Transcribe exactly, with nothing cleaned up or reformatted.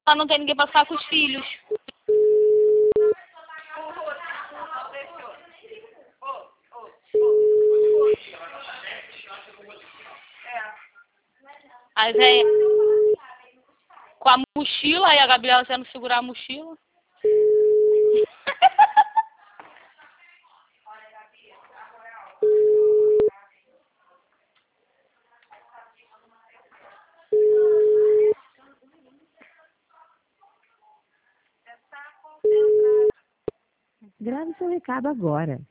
não tem ninguém pra ficar com os filhos. Aí vem com a mochila, aí a Gabriela tendo que segurar a mochila. Grave seu recado agora.